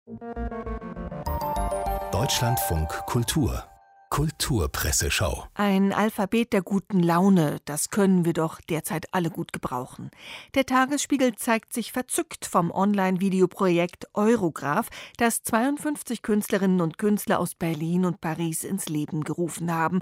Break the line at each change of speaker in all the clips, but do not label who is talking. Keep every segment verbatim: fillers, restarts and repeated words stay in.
Deutschlandfunk Kultur Kulturpresseschau.
Ein Alphabet der guten Laune, das können wir doch derzeit alle gut gebrauchen. Der Tagesspiegel zeigt sich verzückt vom Online-Videoprojekt Eurograph, das zweiundfünfzig Künstlerinnen und Künstler aus Berlin und Paris ins Leben gerufen haben.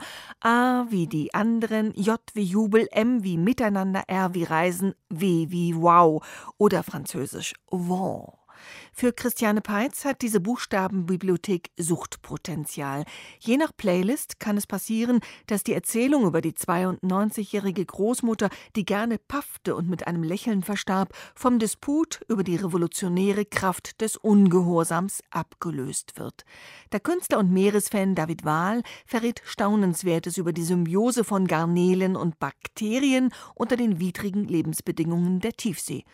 A wie die anderen, J wie Jubel, M wie Miteinander, R wie Reisen, W wie Wow oder französisch Wow. Für Christiane Peitz hat diese Buchstabenbibliothek Suchtpotenzial. Je nach Playlist kann es passieren, dass die Erzählung über die zweiundneunzigjährige Großmutter, die gerne paffte und mit einem Lächeln verstarb, vom Disput über die revolutionäre Kraft des Ungehorsams abgelöst wird. Der Künstler und Meeresfan David Wahl verrät Staunenswertes über die Symbiose von Garnelen und Bakterien unter den widrigen Lebensbedingungen der Tiefsee.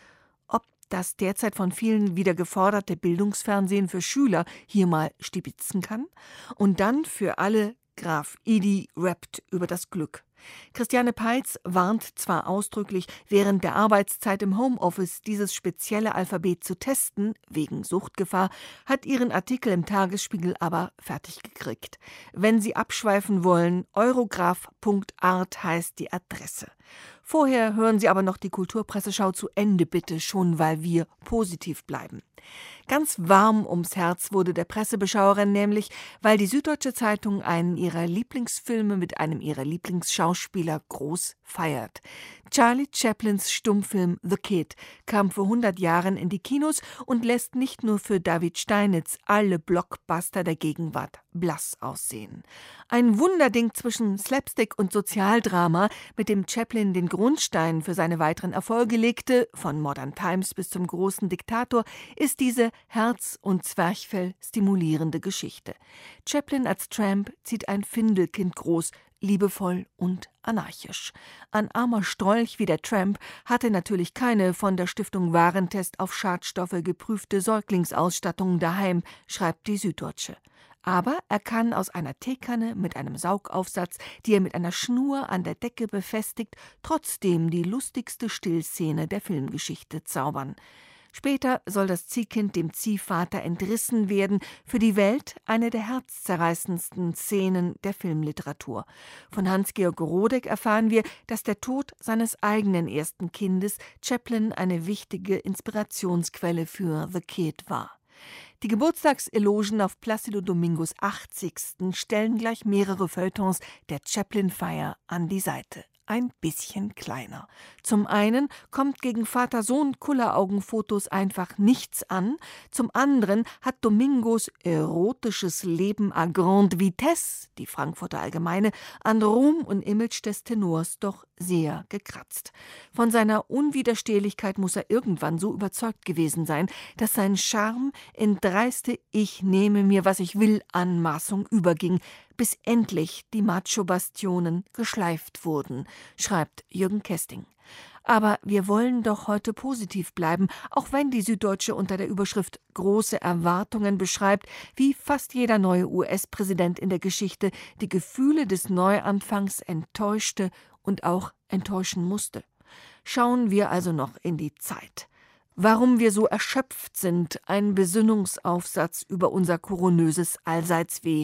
Das derzeit von vielen wieder geforderte Bildungsfernsehen für Schüler hier mal stibitzen kann? Und dann für alle Graf Idi rappt über das Glück. Christiane Peitz warnt zwar ausdrücklich, während der Arbeitszeit im Homeoffice dieses spezielle Alphabet zu testen, wegen Suchtgefahr, hat ihren Artikel im Tagesspiegel aber fertig gekriegt. Wenn Sie abschweifen wollen, eurograph punkt art heißt die Adresse. Vorher hören Sie aber noch die Kulturpresseschau zu Ende, bitte, schon weil wir positiv bleiben. Ganz warm ums Herz wurde der Pressebeschauerin nämlich, weil die Süddeutsche Zeitung einen ihrer Lieblingsfilme mit einem ihrer Lieblingsschauspieler groß feiert. Charlie Chaplins Stummfilm The Kid kam vor hundert Jahren in die Kinos und lässt nicht nur für David Steinitz alle Blockbuster der Gegenwart blass aussehen. Ein Wunderding zwischen Slapstick und Sozialdrama, mit dem Chaplin den Grundstein für seine weiteren Erfolge legte, von Modern Times bis zum großen Diktator, ist diese Herz- und Zwerchfell stimulierende Geschichte. Chaplin als Tramp zieht ein Findelkind groß, liebevoll und anarchisch. Ein armer Strolch wie der Tramp hatte natürlich keine von der Stiftung Warentest auf Schadstoffe geprüfte Säuglingsausstattung daheim, schreibt die Süddeutsche. Aber er kann aus einer Teekanne mit einem Saugaufsatz, die er mit einer Schnur an der Decke befestigt, trotzdem die lustigste Stillszene der Filmgeschichte zaubern. Später soll das Ziehkind dem Ziehvater entrissen werden, für die Welt eine der herzzerreißendsten Szenen der Filmliteratur. Von Hans-Georg Rodek erfahren wir, dass der Tod seines eigenen ersten Kindes Chaplin eine wichtige Inspirationsquelle für The Kid war. Die Geburtstagselogen auf Plácido Domingos achtzigsten stellen gleich mehrere Feuilletons der Chaplin-Feier an die Seite. Ein bisschen kleiner. Zum einen kommt gegen Vater-Sohn-Kulleraugen-Fotos einfach nichts an, zum anderen hat Domingos erotisches Leben à grande vitesse, die Frankfurter Allgemeine, an Ruhm und Image des Tenors doch sehr gekratzt. Von seiner Unwiderstehlichkeit muss er irgendwann so überzeugt gewesen sein, dass sein Charme in dreiste Ich nehme mir, was ich will Anmaßung überging, bis endlich die Macho-Bastionen geschleift wurden, schreibt Jürgen Kesting. Aber wir wollen doch heute positiv bleiben, auch wenn die Süddeutsche unter der Überschrift »Große Erwartungen« beschreibt, wie fast jeder neue U S-Präsident in der Geschichte die Gefühle des Neuanfangs enttäuschte und auch enttäuschen musste. Schauen wir also noch in die Zeit. Warum wir so erschöpft sind, ein Besinnungsaufsatz über unser koronöses Allseitsweh.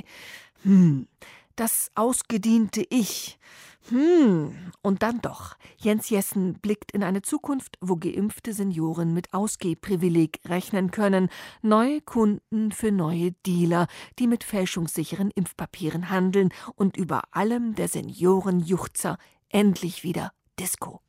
Hm, das ausgediente Ich. Hm, und dann doch. Jens Jessen blickt in eine Zukunft, wo geimpfte Senioren mit Ausgehprivileg rechnen können. Neue Kunden für neue Dealer, die mit fälschungssicheren Impfpapieren handeln und über allem der Seniorenjuchzer endlich wieder Disco.